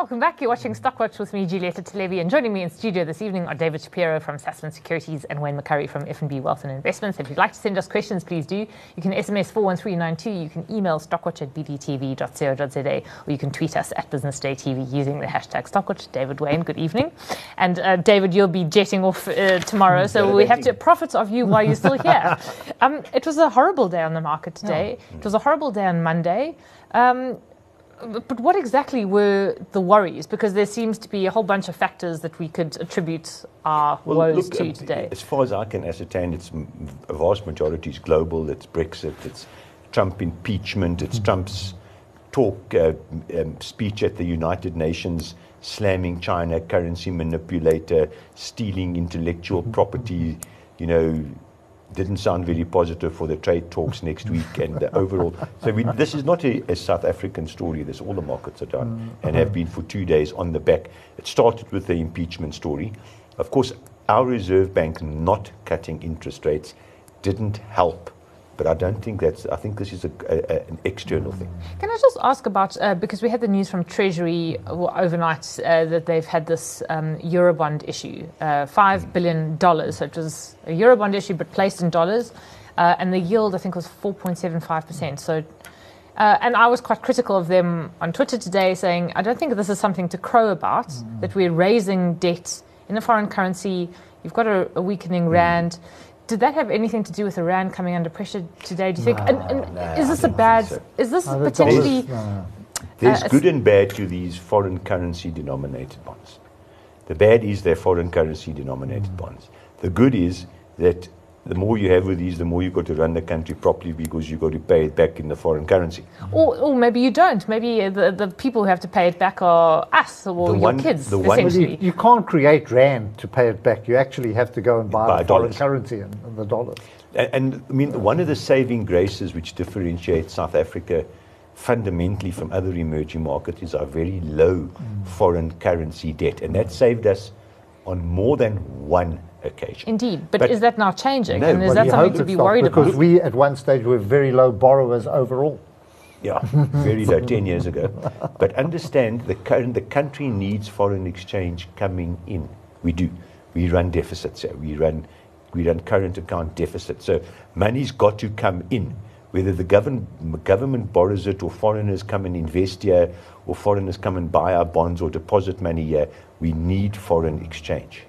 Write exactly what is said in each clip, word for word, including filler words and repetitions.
Welcome back. You're watching Stockwatch with me, Julieta Televi, and joining me in studio this evening are David Shapiro from Sasfin Securities and Wayne McCurry from F and B Wealth and Investments. If you'd like to send us questions, please do. You can S M S four one three nine two, you can email stockwatch at b d t v dot co dot z a, or you can tweet us at Business Day T V using the hashtag Stockwatch. David, Wayne, good evening. And uh, David, you'll be jetting off uh, tomorrow, so we have to profit of you while you're still here. um, it was a horrible day on the market today. Yeah. It was a horrible day on Monday. Um, But what exactly were the worries? Because there seems to be a whole bunch of factors that we could attribute our well, woes look, to uh, today. As far as I can ascertain, it's a vast majority is global. It's Brexit, it's Trump impeachment, it's mm-hmm. Trump's talk, uh, um, speech at the United Nations, slamming China, currency manipulator, stealing intellectual mm-hmm. property, you know, didn't sound very positive for the trade talks next week and the overall. So we, this is not a, a South African story. This all the markets are done mm-hmm. and have been for two days on the back. It started with the impeachment story. Of course, our Reserve Bank not cutting interest rates didn't help. But I don't think that's, I think this is a, a, an external thing. Can I just ask about, uh, because we had the news from Treasury overnight uh, that they've had this um, Eurobond issue, uh, five billion dollars. So it was a Eurobond issue, but placed in dollars. Uh, and the yield, I think, was four point seven five percent. So, uh, and I was quite critical of them on Twitter today, saying, I don't think this is something to crow about, mm. that we're raising debt in a foreign currency. You've got a, a weakening mm. rand. Did that have anything to do with Iran coming under pressure today, do you think? No, and, and no, is this a bad, so. is this no, potentially... No. There's uh, good and bad to these foreign currency denominated bonds. The bad is they're foreign currency denominated mm. bonds. The good is that the more you have with these, the more you've got to run the country properly because you've got to pay it back in the foreign currency. Or, or maybe you don't. Maybe the, the people who have to pay it back are us or the your one, kids, the essentially. Well, you, you can't create rand to pay it back. You actually have to go and buy, buy the foreign dollars. currency and, and the dollars. And, and I mean, one of the saving graces which differentiates South Africa fundamentally from other emerging markets is our very low mm. foreign currency debt. And that saved us on more than one occasion. Indeed, but, but is that now changing? No, and is well, that something to be worried because about? Because we, at one stage, were very low borrowers overall. Yeah, very low, ten years ago. But understand, the, current, the country needs foreign exchange coming in. We do. We run deficits here. We run, we run current account deficits. So money's got to come in. Whether the government, government borrows it or foreigners come and invest here or foreigners come and buy our bonds or deposit money here, we need foreign exchange.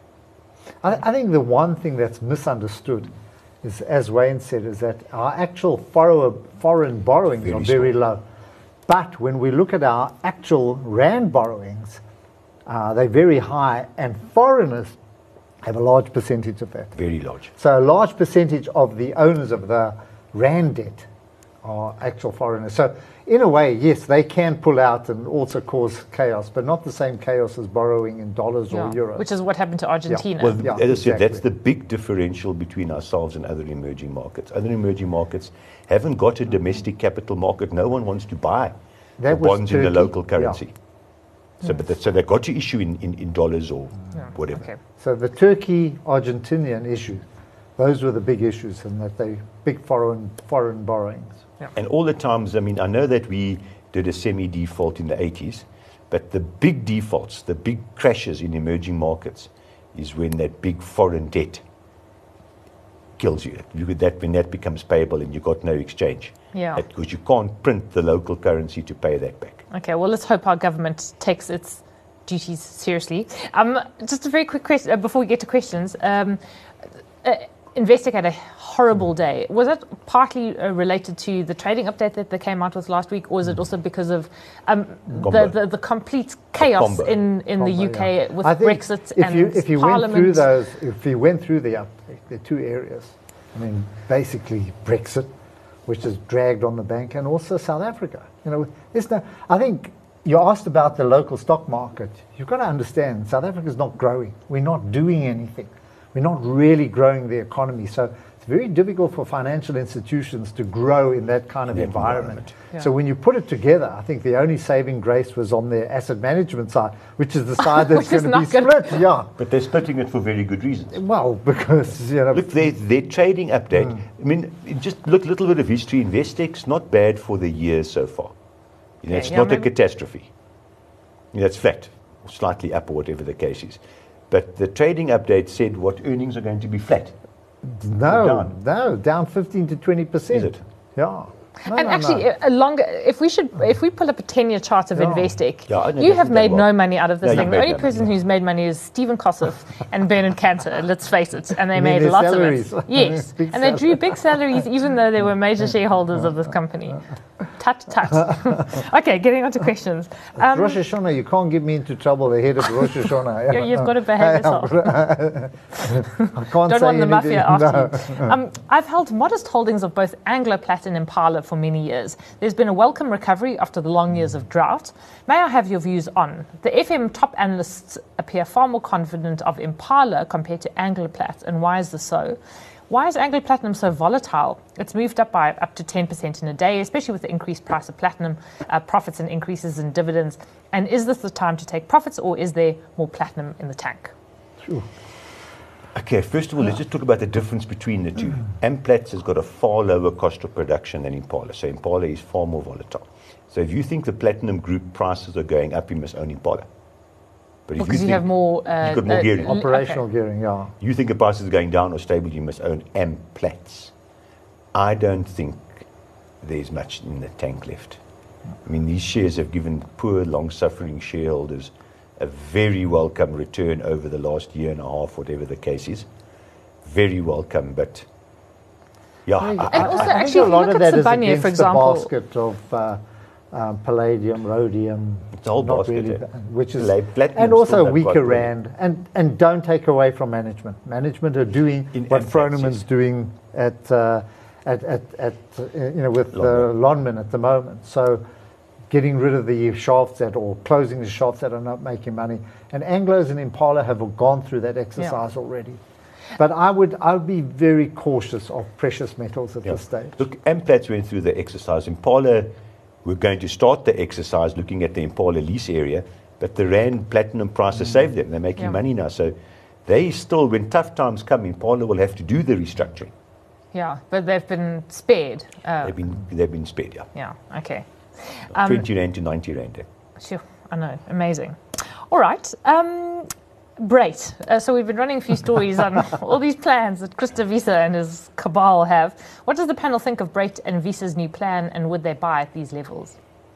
I, I think the one thing that's misunderstood is, as Wayne said, is that our actual foreign, foreign borrowings very are very small. low. But when we look at our actual rand borrowings, uh, they're very high, and foreigners have a large percentage of that. Very large. So a large percentage of the owners of the rand debt are actual foreigners. So in a way, yes, they can pull out and also cause chaos, but not the same chaos as borrowing in dollars yeah, or euros. Which is what happened to Argentina. Yeah. Well, yeah, as I exactly. said, that's the big differential between ourselves and other emerging markets. Other emerging markets haven't got a domestic capital market. No one wants to buy the bonds Turkey. in the local currency. Yeah. So, but that, so they've got to issue in, in, in dollars or yeah. whatever. Okay. So the Turkey-Argentinian issue, those were the big issues, and that they big foreign foreign borrowings. Yeah. And all the times, I mean, I know that we did a semi-default in the eighties, but the big defaults, the big crashes in emerging markets is when that big foreign debt kills you. you that, when that becomes payable and you've got no exchange. Yeah. That, because you can't print the local currency to pay that back. Okay, well, let's hope our government takes its duties seriously. Um, just a very quick question uh, before we get to questions. Um, uh, Investec had a horrible day. Was that partly uh, related to the trading update that they came out with last week, or is it also because of um, the, the the complete chaos in, in Combo, the U K yeah. with I think Brexit if and you, if you Parliament? went through those, if you went through the update, there are two areas. I mean, basically Brexit, which has dragged on the bank, and also South Africa. You know, there's no. I think you asked about the local stock market. You've got to understand, South Africa is not growing. We're not doing anything. We're not really growing the economy. So it's very difficult for financial institutions to grow in that kind of that environment. environment. Yeah. So when you put it together, I think the only saving grace was on the asset management side, which is the side that's going to be split. Yeah. But they're splitting it for very good reasons. Well, because, you know. Look, their, their trading update, mm. I mean, just look a little bit of history. Investec's not bad for the year so far. You know, okay, it's yeah, not maybe. a catastrophe. Yeah, it's flat, slightly up or whatever the case is. But the trading update said what earnings are going to be flat. No, down. no, down fifteen to twenty percent. Is it? Yeah. No, and no, actually, no. a longer. If we should, if we pull up a ten-year chart of Yeah. Investec, Yeah, I know you that have done made well. no money out of this No, thing. you've The made only no person money. who's made money is Stephen Kossoff and Bernard Cantor. Let's face it, and they You mean made their lots salaries? of it. Yes, Big and they drew big salaries, even though they were major shareholders of this company. Tut tut. Okay, getting on to questions. Um, Rosh Hashanah, you can't get me into trouble ahead of Rosh Hashanah. you- you've got to behave yourself. I can't Don't say want the mafia anything. after you. Um, I've held modest holdings of both Anglo Plat and Impala for many years. There's been a welcome recovery after the long years of drought. May I have your views on the F M top analysts appear far more confident of Impala compared to Anglo Plat, and why is this so? Why is Anglo Platinum so volatile? It's moved up by up to ten percent in a day, especially with the increased price of platinum, uh, profits and increases in dividends. And is this the time to take profits, or is there more platinum in the tank? Sure. Okay, first of all, let's just talk about the difference between the two. Amplats has got a far lower cost of production than Impala, so Impala is far more volatile. So if you think the platinum group prices are going up, you must own Impala. But if Because you, think have more... Uh, you've got more uh, gearing. l- Operational okay. gearing, yeah. you think the prices are going down or stable, you must own Amplats. I don't think there's much in the tank left. I mean, these shares have given poor, long-suffering shareholders a very welcome return over the last year and a half, whatever the case is. Very welcome, but yeah. I- And I- also, I think actually, a if you lot look of at that is Sibanye, against for example- the basket of uh, um, palladium, rhodium, It's a whole not basket, really, eh? ba- which is, Pla- platinum and also still have weaker got really- rand, and and don't take away from management. Management are doing In what Amplats, Froneman's yes. doing at uh, at at, at uh, you know with uh, Lonmin. Lonmin at the moment. So getting rid of the shafts that or closing the shafts that are not making money. And Anglos and Impala have gone through that exercise already. But I would I would be very cautious of precious metals at Yeah. this stage. Look, Amplats went through the exercise. Impala, we're going to start the exercise looking at the Impala lease area, but the Rand platinum price has saved them. They're making Yeah. money now. So they still, when tough times come, Impala will have to do the restructuring. Yeah, but they've been spared. Uh, They've been, they've been spared, yeah. yeah, okay. Um, twenty Rand to ninety Rand. eh? Sure, I know, amazing. All right, um, Brait. Uh, so we've been running a few stories on all these plans that Christa Visa and his cabal have. What does the panel think of Brait and Visa's new plan, and would they buy at these levels?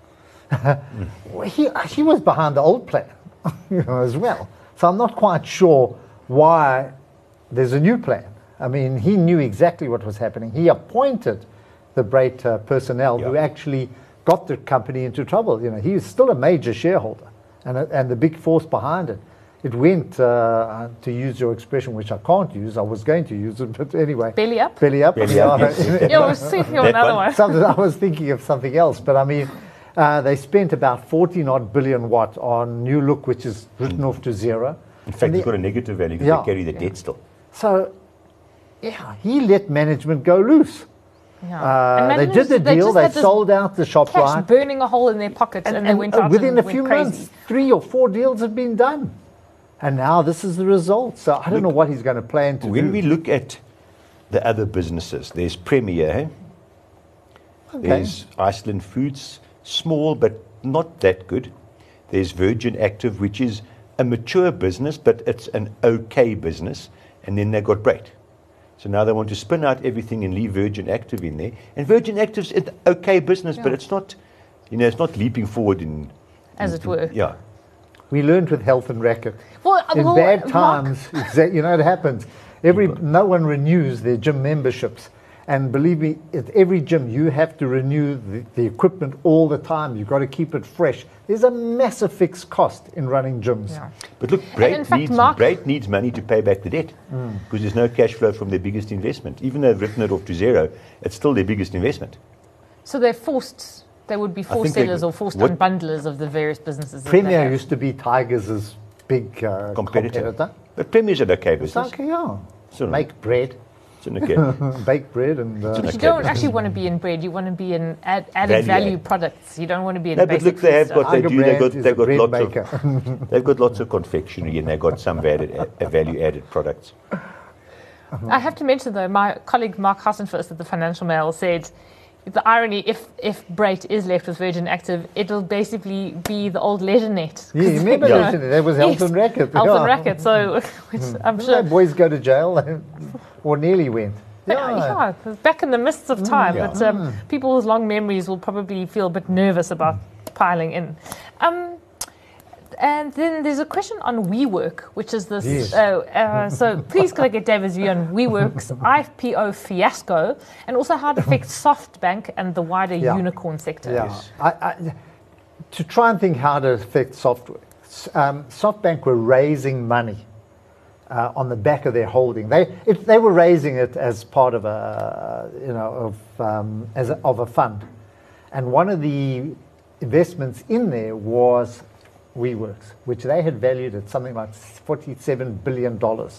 Well, he, he was behind the old plan you know, as well. So I'm not quite sure why there's a new plan. I mean, he knew exactly what was happening. He appointed the Brait uh, personnel who Yeah. actually got the company into trouble. You know, he was still a major shareholder and, a, and the big force behind it. It went, uh, to use your expression, which I can't use, I was going to use it, but anyway. Belly up? Belly up. Belly yeah. up, yes. Yeah, we'll see if you're That another one? one. Something, I was thinking of something else, but I mean, uh, they spent about fourteen odd billion watt on New Look, which is written off to zero. In fact, And it's the- got a negative value because Yeah. they carry the debt still. So, yeah, he let management go loose. Yeah. Uh, And they imagine did the they deal, just they had this sold out the shop cash right, burning a hole in their pocket, and, they went uh, out within and a few went crazy. months, three or four deals have been done. And now this is the result. So I don't know what he's going to plan to When do. we look at the other businesses, there's Premier, eh? Okay. There's Iceland Foods, small but not that good. There's Virgin Active, which is a mature business, but it's an okay business. And then they got Brait. So now they want to spin out everything and leave Virgin Active in there. And Virgin Active's an okay business, but Yeah. it's not, you know, it's not leaping forward in, As in- it were. Yeah. We learned with Health and Racket. Well, uh, In well, bad Mark- times, exa- you know, it happens. Every no one renews their gym memberships, and believe me, at every gym you have to renew the, the equipment all the time. You've got to keep it fresh. There's a massive fixed cost in running gyms. Yeah. But look, in Brait fact, needs, Mark- Brait needs money to pay back the debt because there's no cash flow from their biggest investment. Even though they've written it off to zero, it's still their biggest investment. So they're forced, they would be forced think they- sellers or forced what- unbundlers of the various businesses. that they Premier have. used to be Tiger's big uh, Competitor. competitor. But Premier's an okay It's business. like, yeah, So- make bread, It's an okay. bake bread, and uh, But you Okay, don't business. actually want to be in bread. You want to be in add, added Value value add. products. You don't want to be in No, but basic look, they have food got- they Tiger do, they've Brand got- is they've a got bread lots maker. of- They've got lots of confectionery and they've got some value, uh, value-added products. I have to mention, though, my colleague Mark Hassenfurst at the Financial Mail said the irony, if if Brait is left with Virgin Active, it'll basically be the old Leisurenet. Yeah, you remember You know, Leisurenet? That was Elton yes, Racket. Elton yeah. Racket. So which I'm Didn't sure. those boys go to jail or nearly went. Yeah, yeah, it was back in the mists of time. yeah. But um, people with long memories will probably feel a bit nervous about piling in. Um, and then there's a question on WeWork, which is this. Yes. Uh, uh, so please could I get David's view on WeWork's I P O fiasco, and also how it affects SoftBank and the wider Yeah. unicorn sector. Yeah. Yes. I, I, to try and think how to affect software, um, SoftBank were raising money uh, on the back of their holding. They it, they were raising it as part of a you know of um, as a, of a fund, and one of the investments in there was WeWorks, which they had valued at something like forty-seven billion dollars,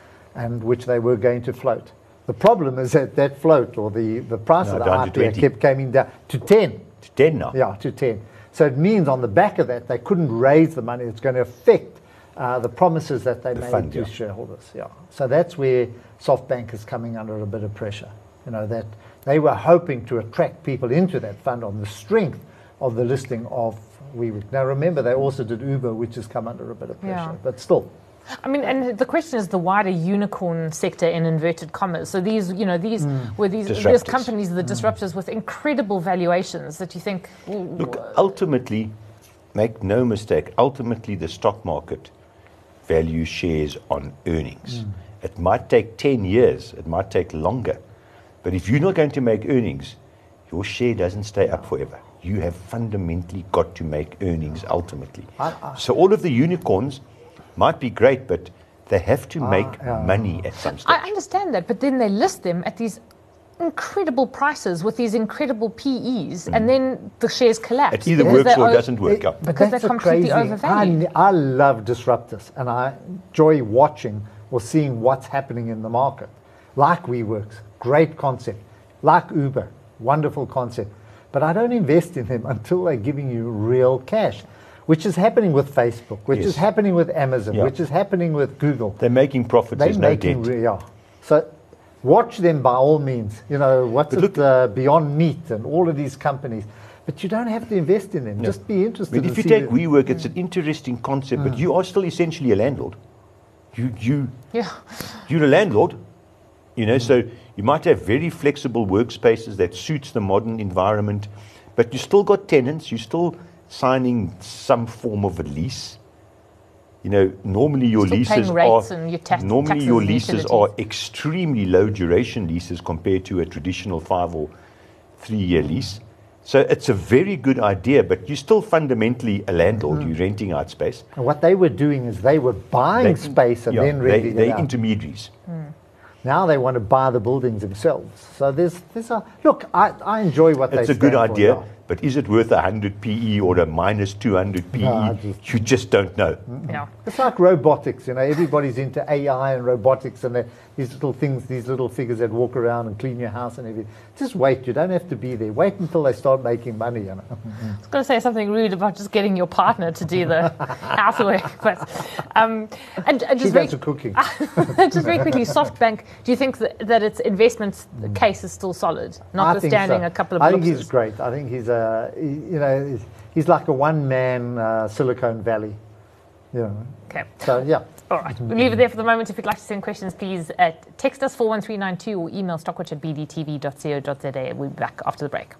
and which they were going to float. The problem is that that float, or the, the price No, of the down to I P O twenty. kept coming down to ten. It's ten now. Yeah, to ten. So it means on the back of that, they couldn't raise the money. It's going to affect uh, the promises that they The made fund, to yeah. shareholders. Yeah. So that's where SoftBank is coming under a bit of pressure. You know, that they were hoping to attract people into that fund on the strength of the listing of WeWork. Now remember, they also did Uber, which has come under a bit of pressure. Yeah. But still, I mean, and the question is the wider unicorn sector in inverted commas. So these, you know, these were these these Disruptors. companies, the disruptors, with incredible valuations that you think. Look, ultimately, make no mistake, ultimately the stock market values shares on earnings. It might take ten years, it might take longer. But if you're not going to make earnings, your share doesn't stay up forever. You have fundamentally got to make earnings ultimately. I- I- So all of the unicorns might be great, but they have to make yeah. money at some stage. I understand that, but then they list them at these incredible prices with these incredible P Es, and then the shares collapse. It either because works they or it o- doesn't work It- out. but Because that's they're a completely crazy. overvalued. I, I love disruptors, and I enjoy watching or seeing what's happening in the market. Like WeWorks, great concept. Like Uber, wonderful concept. But I don't invest in them until they're giving you real cash, which is happening with Facebook, which Yes. is happening with Amazon, Yeah. which is happening with Google. They're making profits, They're there's no making debt. re- yeah. So watch them by all means. You know, what's But it, look- uh, Beyond Meat and all of these companies. But you don't have to invest in them. No. Just be interested. I mean, and if you see take the- WeWork, it's an interesting concept, but you are still essentially a landlord. You, you, Yeah. you're a landlord, you know, so you might have very flexible workspaces that suits the modern environment, but you still got tenants, you're still signing some form of a lease. You know, normally your Still paying leases rates are and your tax- normally taxes your and leases utilities. are extremely low duration leases compared to a traditional five or three year lease. So it's a very good idea, but you're still fundamentally a landlord. You're renting out space. And what they were doing is they were buying They- space and yeah, then they, renting they're it out. intermediaries. Now they want to buy the buildings themselves. So there's, there's a look. I, I enjoy what they. It's a good stand for, idea, yeah. but is it worth a hundred P E or a minus two hundred P E? No, I just- you just don't know. Yeah. It's like robotics, you know. Everybody's into A I and robotics, and they're- these little things, these little figures that walk around and clean your house and everything. Just wait. You don't have to be there. Wait until they start making money. You know. I was going to say something rude about just getting your partner to do the housework, but um, and, and She just very, does the cooking. just very quickly, SoftBank. Do you think that, that its investment case is still solid, I think notwithstanding so. a couple of? I think blips? he's great. I think he's a, he- you know, he's, he's like a one-man uh, Silicon Valley. You know. Okay. So yeah. All right, we'll leave it there for the moment. If you'd like to send questions, please uh, text us four one three nine two or email stockwatch at b d t v dot co dot z a. We'll be back after the break.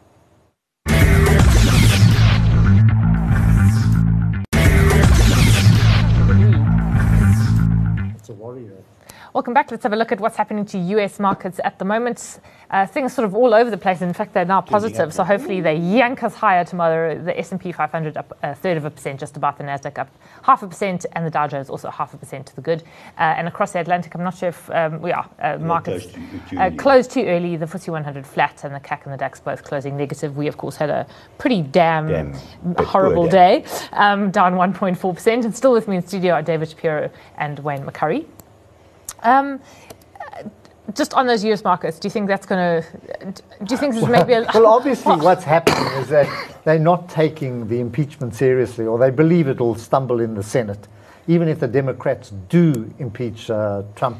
It's a warrior. Welcome back. Let's have a look at what's happening to U S markets at the moment. Uh, things are sort of all over the place. In fact, they're now positive. So hopefully they yank us higher tomorrow. The S and P five hundred up a third of a percent, just about. The Nasdaq up half a percent, and the Dow Jones also half a percent to the good. Uh, and across the Atlantic, I'm not sure if um, we are uh, markets close too- too uh, early. closed too early. The F T S E one hundred flat, and the C A C and the DAX both closing negative. We of course had a pretty damn, Damn bit horrible poor day, um, down one point four percent. And still with me in studio are David Shapiro and Wayne McCurry. Um, just on those U S markets, do you think that's going to? Do you think this is maybe a? Well, obviously, what's happening is that they're not taking the impeachment seriously, or they believe it will stumble in the Senate. Even if the Democrats do impeach uh, Trump,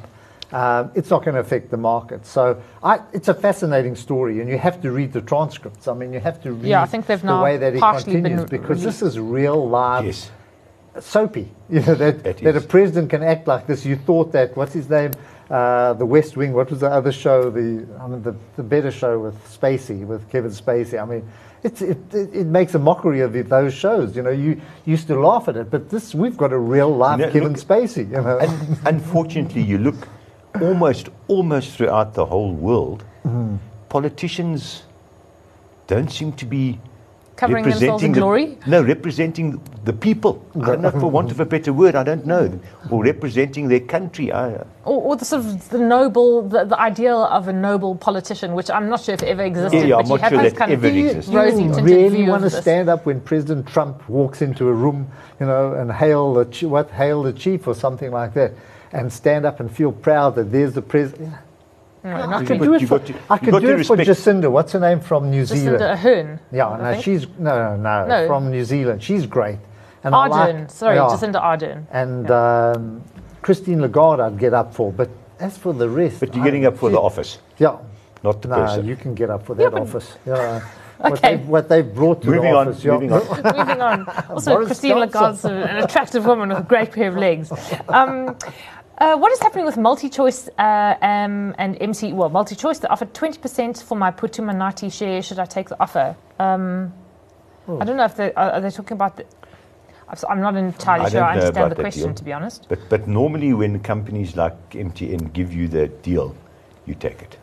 um, it's not going to affect the market. So I, it's a fascinating story, and you have to read the transcripts. I mean, you have to read Yeah, I think they've the now way that it partially been continues, because released. this is real live Yes. soapy. You know, that, That that a is. president can act like this. You thought that, what's his name? Uh, the West Wing, what was the other show? The I mean, the, the better show with Spacey, with Kevin Spacey. I mean, it's, it, it, it makes a mockery of it, those shows. You know, you used to laugh at it, but this, we've got a real life You know, Kevin look- Spacey, you know. And unfortunately, you look almost almost throughout the whole world, politicians don't seem to be Covering themselves in the, glory? No, representing the people. I don't know, for want of a better word, I don't know. Or representing their country. I, Or, or the sort of the noble, the, the ideal of a noble politician, which I'm not sure if ever existed. Yeah, yeah, but I'm you not have sure this that kind of ever Do you, exists. do you rosy-tinted really view want to of this. stand up when President Trump walks into a room, you know, and hail the ch- what hail the chief or something like that, and stand up and feel proud that there's the president? No, I not could got- do it you for, got to- I you could got do to it for respect- Jacinda. What's her name from New Zealand? Jacinda Ardern. Yeah, I no, think. she's no, no, No. from New Zealand. She's great. And I Ardern. like- Sorry, yeah. Jacinda Ardern. And um, Christine Lagarde, I'd get up for. But as for the rest, but you're I- getting up for she- the office, Yeah, not the no, person. you can get up for Yeah, that but- office. Yeah. What, Okay. they've, what they've brought to Moving the on, office. yeah. moving on. Moving on. Also, Boris Christine Johnson. Lagarde's a- an attractive woman with a great pair of legs. Um, uh, what is happening with MultiChoice uh, um, and M C? Well, MultiChoice, they offered twenty percent for my Putu Manati share. Should I take the offer? Um, Oh. I don't know if they are, are they talking about the. I'm not entirely I sure don't I know understand about the that question, deal. to be honest. But, but normally when companies like M T N give you the deal, you take it.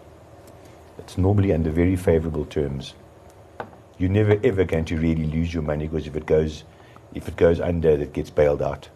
It's normally under very favorable terms. You're never ever going to really lose your money, because if it goes, if it goes under, it gets bailed out.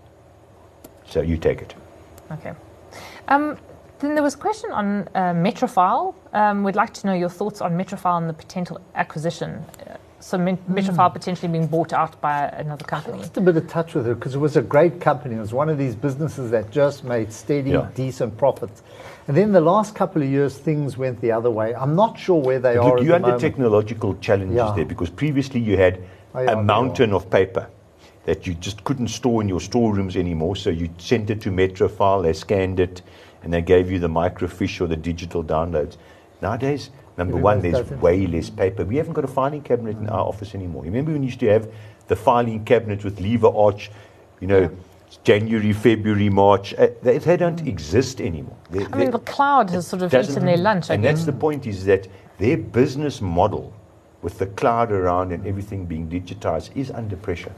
So you take it. Okay. Um, then there was a question on uh, Metrofile. Um, we'd like to know your thoughts on Metrofile and the potential acquisition. Uh, so Met- Metrofile potentially being bought out by another company. Just a bit of touch with it, because it was a great company. It was one of these businesses that just made steady, Yeah. decent profits. And then the last couple of years, things went the other way. I'm not sure where they But are look, at you're the under moment. technological challenges Yeah. there, because previously you had Oh, yeah, a they mountain of paper that you just couldn't store in your storerooms anymore. So you sent it to Metrofile, they scanned it, and they gave you the microfiche or the digital downloads. Nowadays, number Everyone one, there's does it. way less paper. We haven't got a filing cabinet in our office anymore. Remember when you used to have the filing cabinet with lever arch, you know, January, February, March. Uh, they, they don't exist anymore. They- I mean, they- the cloud has sort of doesn't- eaten their lunch, I And guess. that's the point, is that their business model, with the cloud around and everything being digitized, is under pressure.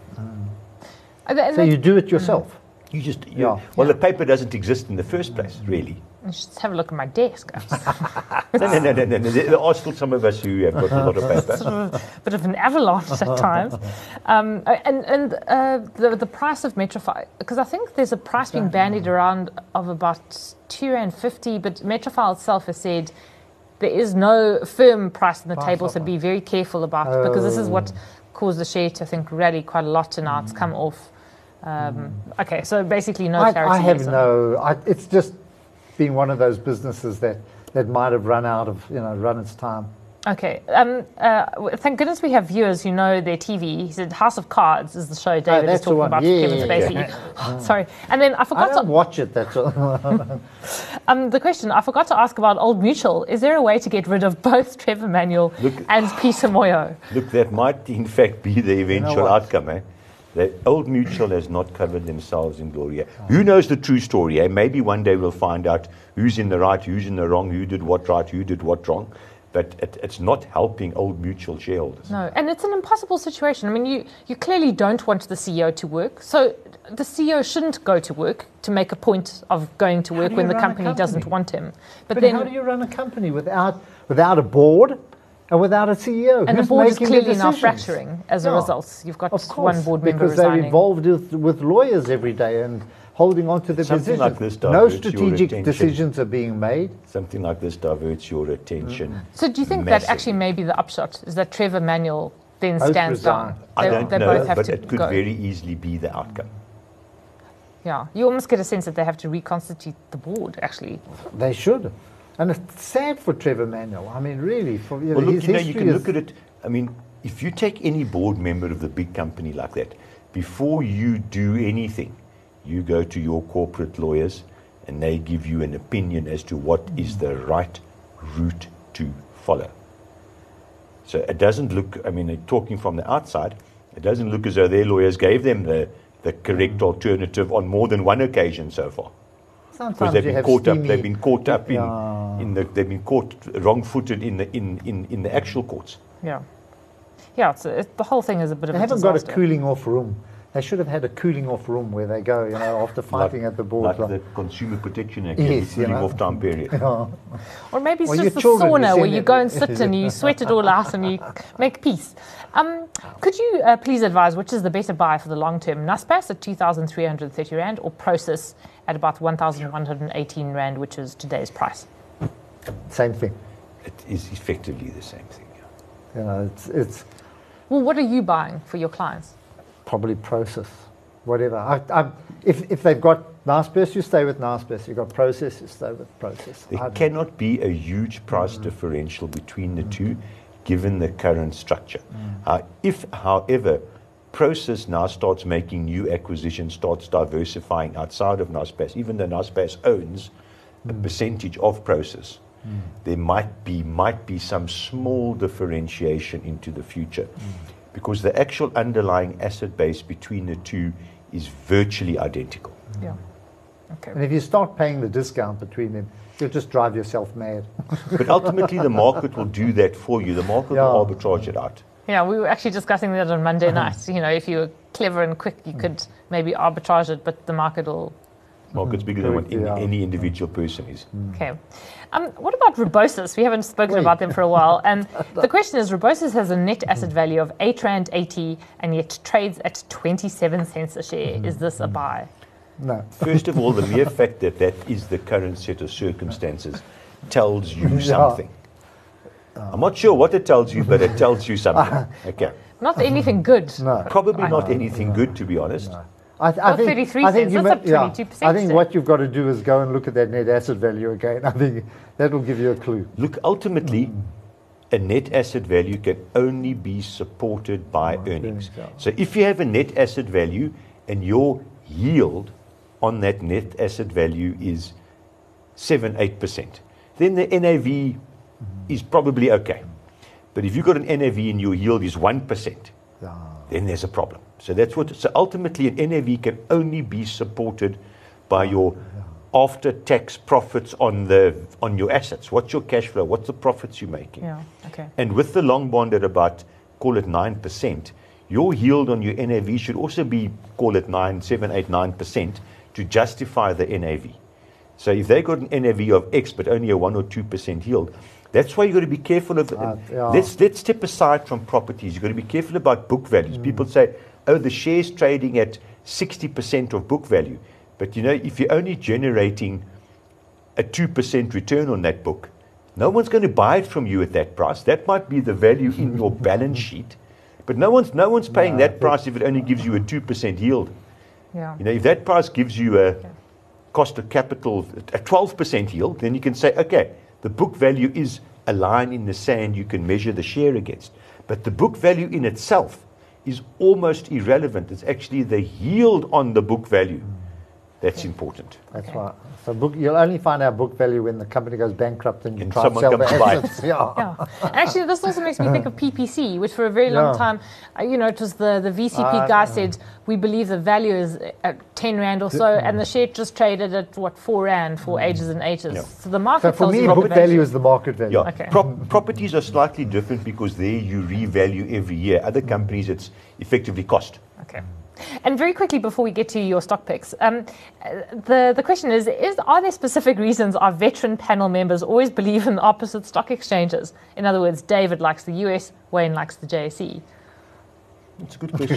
And they- and So they- you do it yourself. You just, you, Yeah. well, the paper doesn't exist in the first place, really. you should just have a look at my desk. No, no, no, no, no, no. There are still some of us who have got a lot of paper. Bit of an avalanche at times. Um, and and uh, the, the price of Metrofile, because I think there's a price being bandied around of about two rand fifty, but Metrofile itself has said there is no firm price on the Price table, so offer. be very careful about it, because this is what caused the share to, I think, rally quite a lot, and now it's come off. Um, okay, so basically no I, clarity. I have yes on- no. I, it's just been one of those businesses that, that might have run out of, you know, run its time. Okay. Um, uh, w- thank goodness we have viewers who know their T V. He said House of Cards is the show David is that's the talking one. about Yeah, Kevin yeah, Spacey. Sorry. And then I I forgot don't to, watch it. That's all. um, the question. I forgot to ask about Old Mutual. Is there a way to get rid of both Trevor Manuel Look- and Peter Moyo? Look, that might in fact be the eventual what? outcome, eh? The Old Mutual has not covered themselves in glory. eh? Who knows the true story? Eh? Maybe one day we'll find out who's in the right, who's in the wrong, who did what right, who did what wrong. But it, it's not helping Old Mutual shareholders. No, and it's an impossible situation. I mean, you, you clearly don't want the C E O to work, so the C E O shouldn't go to work to make a point of going to How work do when you the run a company, doesn't company? want him. But, But then, how do you run a company without without a board and without a C E O? and the Who's board is making the clearly now decisions? fracturing as a Yeah. result. You've got Of course, one board member because they're resigning. involved with, with lawyers every day and holding on to the Something decisions. like this no diverts your strategic attention. decisions are being made. Something like this diverts your attention. So do you think that massively. actually may be the upshot, is that Trevor Manuel then Both stands resign. down? I They, don't they know, both have but to it could go. very easily be the outcome. Yeah, you almost get a sense that they have to reconstitute the board, actually. They should. And it's sad for Trevor Manuel. I mean, really. For, you know, Well, look, his you know, you history can is- look at it. I mean, if you take any board member of the big company like that, before you do anything, you go to your corporate lawyers, and they give you an opinion as to what is the right route to follow. So it doesn't look, I mean, talking from the outside, it doesn't look as though their lawyers gave them the, the correct alternative on more than one occasion so far. Because they've been caught up, they've been caught up in, Yeah. in the, they've been caught wrong-footed in the in, in, in the actual courts. Yeah. Yeah, it's, it, the whole thing is a bit of They a haven't disaster. got a cooling off room. They should have had a cooling off room where they go, you know, after fighting like, at the board. Like the Consumer Protection Act, Yes, the cooling you know. off time period. Yeah. Or maybe it's Well, just your the children, you sauna where send you it- go and sit and you sweat it all out and you make peace. Um, could you uh, please advise which is the better buy for the long term? Naspers at two thousand three hundred thirty Rand or Prosus at about one thousand one hundred eighteen Rand, which is today's price? Same thing. It is effectively the same thing. You know, it's, it's Well, what are you buying for your clients? probably Process, whatever. I, I, if, if they've got Naspers, you stay with Naspers. You've got Process, you stay with Process. There I- cannot be a huge price differential between the two, given the current structure. Uh, if, however, Process now starts making new acquisitions, starts diversifying outside of Naspers, even though Naspers owns a percentage of Process, there might be might be some small differentiation into the future, because the actual underlying asset base between the two is virtually identical. Yeah. Okay. And if you start paying the discount between them, you'll just drive yourself mad. But ultimately, the market will do that for you. The market Yeah. will arbitrage it out. Yeah, we were actually discussing that on Monday night. You know, if you were clever and quick, you could maybe arbitrage it, but the market will. Market's bigger than what in, Yeah. any individual person is. Okay. Um, what about Rebosis? We haven't spoken Wait. about them for a while. And the question is, Rebosis has a net asset value of eight Rand eighty and yet trades at twenty-seven cents a share. Is this a buy? No. First of all, the mere fact that that is the current set of circumstances tells you Yeah. something. I'm not sure what it tells you, but it tells you something. Okay. Not anything good. No. Probably I- not anything good, to be honest. I, th- I Well, think, thirty-three I think cents, you that's ma- up yeah, twenty-two percent I think today. what you've got to do is go and look at that net asset value again. I think that will give you a clue. Look, ultimately, a net asset value can only be supported by earnings. yeah. So if you have a net asset value and your yield on that net asset value is seven, eight percent, then the N A V is probably okay. But if you've got an N A V and your yield is one percent, Yeah. then there's a problem. So that's what. So ultimately, an N A V can only be supported by your after-tax profits on the on your assets. What's your cash flow? What's the profits you're making? Yeah, okay. And with the long bond at about, call it nine percent, your yield on your N A V should also be, call it nine, seven, eight, nine percent to justify the N A V. So if they got an N A V of X but only a one or two percent yield, that's why you've got to be careful of. Uh, yeah. Let's let's step aside from properties. You've got to be careful about book values. People say, oh, the share's trading at sixty percent of book value. But you know, if you're only generating a two percent return on that book, no one's going to buy it from you at that price. That might be the value in your balance sheet, but no one's no one's paying No, that price if it only gives you a two percent yield. Yeah. You know, if that price gives you a cost of capital, a twelve percent yield, then you can say, okay, the book value is a line in the sand you can measure the share against. But the book value in itself is almost irrelevant. It's actually the yield on the book value that's important. That's Okay. right. So book, you'll only find out book value when the company goes bankrupt and you And try to someone sell the comes to buy it. assets. Yeah. Yeah. Actually, this also makes me think of P P C, which for a very long Yeah. time, uh, you know, it was the, the V C P Uh, guy uh. said, we believe the value is at ten Rand or so, and the share just traded at, what, four Rand for ages and ages. Yeah. So the market So for tells me, you what book the value is the market value. Yeah, Okay. Prop- properties are slightly different because there you revalue every year. Other companies, it's effectively cost. Okay. And very quickly before we get to your stock picks, um, uh, the, the question is, is, are there specific reasons our veteran panel members always believe in the opposite stock exchanges? In other words, David likes the U S, Wayne likes the J S E. It's a good question.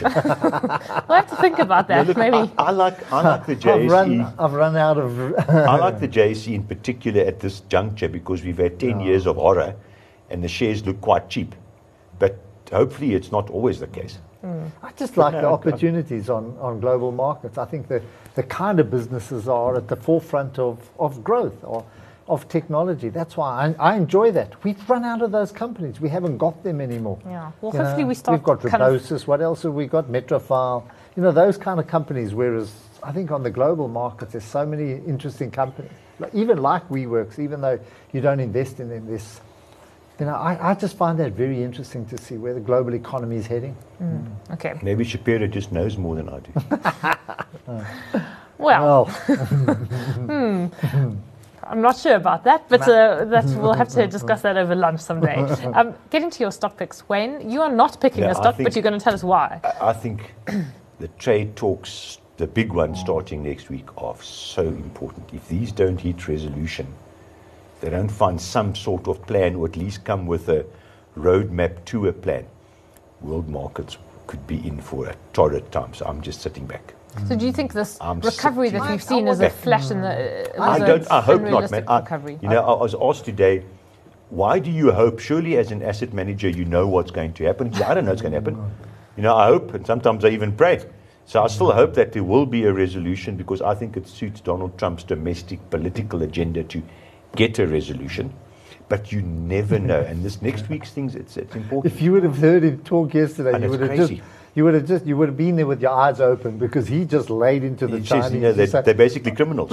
We'll have to think about Yeah, that, look, maybe. I, I like I like the J I've S E. run, I've run out of. I like the J S E in particular at this juncture because we've had ten Yeah. years of horror, and the shares look quite cheap. But hopefully, it's not always the case. I just like No, the I- opportunities on, on global markets. I think the, the kind of businesses are at the forefront of, of growth or of technology. That's why I, I enjoy that. We've run out of those companies. We haven't got them anymore. Yeah. Well, You hopefully know, we start We've got kind of- Rebosis. What else have we got? Metrofile. You know, those kind of companies, whereas I think on the global markets, there's so many interesting companies, like, even like WeWorks, even though you don't invest in them, this, you know, I, I just find that very interesting to see where the global economy is heading. Mm. Okay. Maybe Shapiro just knows more than I do. Well, hmm. I'm not sure about that, but uh, that we'll have to discuss that over lunch someday. Um, getting to your stock picks, Wayne, you are not picking Yeah, a stock, think, but you're going to tell us why. I think the trade talks, the big ones starting next week, are so important. If these don't hit resolution, they don't find some sort of plan, or at least come with a roadmap to a plan, world markets could be in for a torrid time. So I'm just sitting back. So do you think this I'm recovery that sitting we've seen is a flash in the... Uh, I was don't. a I hope not, unrealistic man. I, recovery? you know, I was asked today, why do you hope? Surely, as an asset manager, you know what's going to happen. I don't know what's going to happen. You know, I hope, and sometimes I even pray. So I still hope that there will be a resolution, because I think it suits Donald Trump's domestic political agenda to get a resolution. But you never know. And this next week's things, it's it's important. If you would have heard him talk yesterday, And you it's would have crazy. just you would have just you would have been there with your eyes open, because he just laid into the He Chinese. says, you know, He they're, said- they're basically criminals.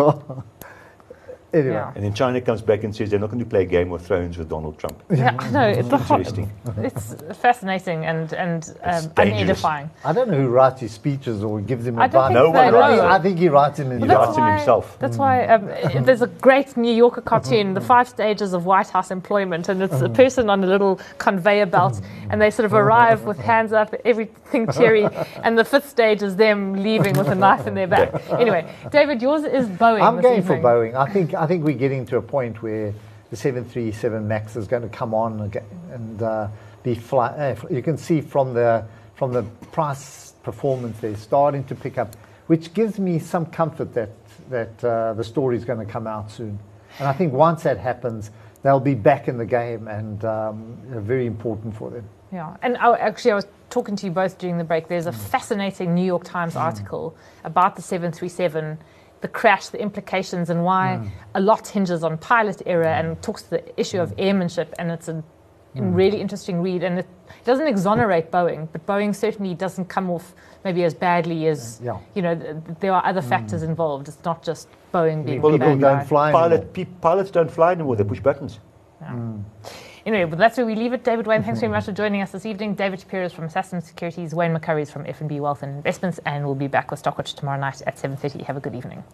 Anyway, Yeah. And then China comes back and says they're not going to play Game of Thrones with Donald Trump. Yeah, no, it's the hot, Interesting. it's fascinating and, and um, dangerous. unedifying. I don't know who writes his speeches or gives him I don't advice. think No they one writes know. I think he writes him in He his writes him himself. That's why um, there's a great New Yorker cartoon, The Five Stages of White House Employment, and it's a person on a little conveyor belt, and they sort of arrive with hands up, everything cherry, and the fifth stage is them leaving with a knife in their back. Anyway, David, yours is Boeing. I'm this going for evening. Boeing. I think I think we're getting to a point where the seven thirty-seven MAX is going to come on again and uh, be fly. Uh, you can see from the from the price performance they're starting to pick up, which gives me some comfort that that uh, the story is going to come out soon. And I think once that happens, they'll be back in the game, and um, very important for them. Yeah, and I, actually, I was talking to you both during the break. There's a fascinating New York Times article about the seven thirty-seven, the crash, the implications, and why a lot hinges on pilot error and talks to the issue of airmanship. And it's a really interesting read. And it doesn't exonerate Boeing, but Boeing certainly doesn't come off maybe as badly as, Yeah. you know, th- there are other factors involved. It's not just Boeing being People the bad guy. don't fly anymore. Pilot, pe- pilots don't fly anymore, they push buttons. Anyway, but that's where we leave it. David Wayne, thanks very much for joining us this evening. David Shapiro is from Sasson Securities, Wayne McCurry is from F N B Wealth and Investments, and we'll be back with Stockwatch tomorrow night at seven thirty. Have a good evening.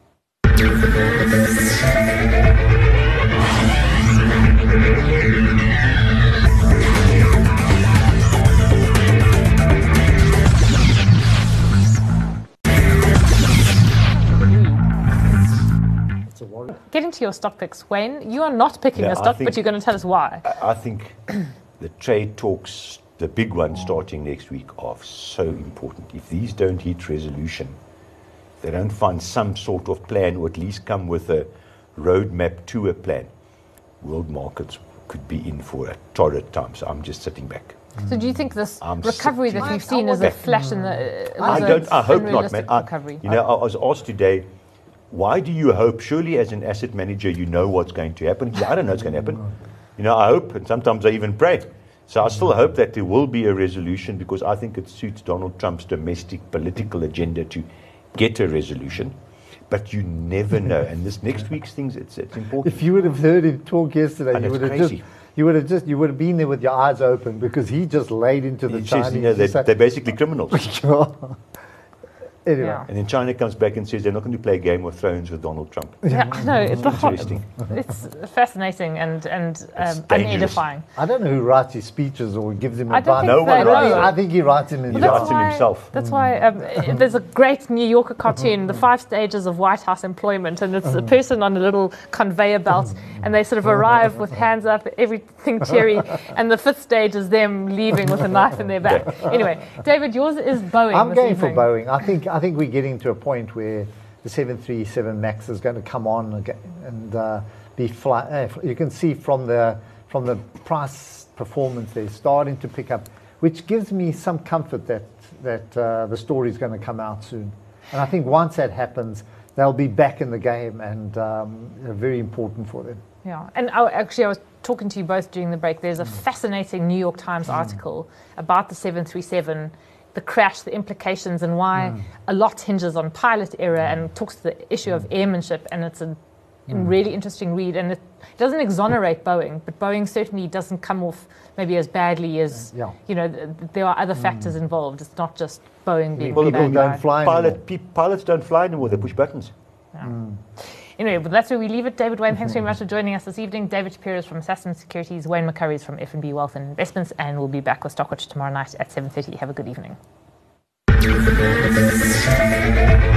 Getting to your stock picks, Wayne, you are not picking Yeah, a I stock, think- but you're going to tell us why. I I think the trade talks, the big ones starting next week, are so important. If these don't hit resolution, they don't find some sort of plan, or at least come with a roadmap to a plan, world markets could be in for a torrid time. So I'm just sitting back. So do you think this I'm recovery sitting- that we've seen is a back. flash in the... Uh, I was don't. a I hope not, man. unrealistic I, recovery? you know, I was asked today, why do you hope? Surely, as an asset manager, you know what's going to happen. I don't know what's going to happen. You know, I hope, and sometimes I even pray. So I still hope that there will be a resolution, because I think it suits Donald Trump's domestic political agenda to get a resolution. But you never know. And this next week's things, it's it's important. If you would have heard him talk yesterday, And you it's would have just crazy. you would have just you would have been there with your eyes open, because he just laid into the He Chinese. says, you know, He they're, said- they're basically criminals. Anyway, Yeah. And then China comes back and says they're not going to play Game of Thrones with Donald Trump. Yeah, no, it's the hot, Interesting. it's fascinating and, and It's um, dangerous. unedifying. I don't know who writes his speeches or gives him I don't advice. think No they one writes know. them. I think he writes him in He his That's writes him why- himself. That's why um, there's a great New Yorker cartoon, The Five Stages of White House Employment, and it's a person on a little conveyor belt, and they sort of arrive with hands up, everything cherry, and the fifth stage is them leaving with a knife in their back. Anyway, David, yours is Boeing. I'm this going evening. for Boeing. I think I think we're getting to a point where the seven thirty-seven MAX is going to come on again and uh, be fly. Uh, you can see from the from the price performance they're starting to pick up, which gives me some comfort that that uh, the story is going to come out soon. And I think once that happens, they'll be back in the game, and um, very important for them. Yeah, and I, actually, I was talking to you both during the break. There's a fascinating New York Times article about the seven thirty-seven, the crash, the implications, and why mm. a lot hinges on pilot error mm. and talks to the issue mm. of airmanship. And it's a mm. really interesting read. And it doesn't exonerate Boeing, but Boeing certainly doesn't come off maybe as badly as, yeah. you know, th- there are other factors mm. involved. It's not just Boeing being well, the bad don't guy. fly Pilot, pe- pilots don't fly anymore, they push buttons. Yeah. Mm. Anyway, but that's where we leave it. David Wayne, thanks very much for joining us this evening. David Shapiro is from Sasfin Securities. Wayne McCurry is from F N B Wealth and Investments. And we'll be back with Stockwatch tomorrow night at seven thirty. Have a good evening.